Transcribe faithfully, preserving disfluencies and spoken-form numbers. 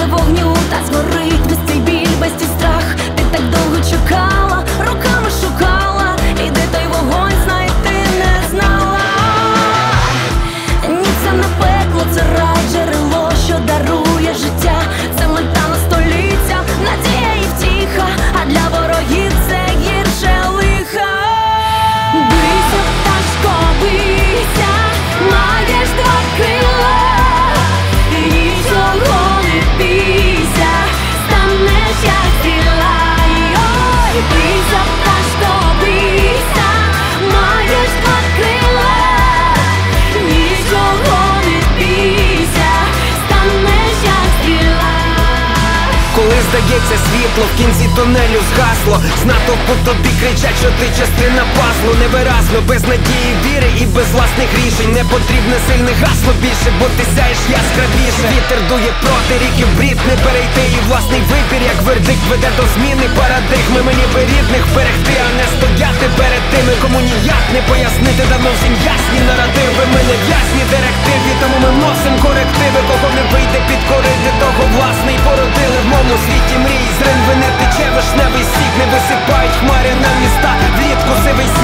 вогню та згорить весь цей біль, весь цей страх. Ти так довго чекала, руками шукала, і де той вогонь знайти не знала. Ні, це не пекло, це рай, джерело, що дарує життя. Це мета на століття, надія і втіха, а для ворогів це гірше лиха. Бийся, пташко, бийся, маєш два крила, і нічого не бійся, станеш як стріла. Ой, бийся, пташко, бийся, маєш два крила, нічого не бійся, станеш як стріла. Коли здається світло, в кінці тунелю згасло, з натовпу тобі кричать, що ти частина пазлу. Невиразно, без надії, віри і без власних рішень. Не потрібне сильне гасло більше, бо ти сяєш яскравіше. Вітер дує проти ріки, в брід не перейти, і власний вибір, як вердикт, веде до зміни парадигми. Мені би рідних берегти, а не стояти перед тими, кому ніяк не пояснити. Давно всім ясні наративи, ми не в'язні директиві, тому ми вносим корективи. Кого не вийде підкорити, того власний породили. В моєму світі мрій, з ринви не тече вишневий сік, не висипають хмари на міста, влітку сивий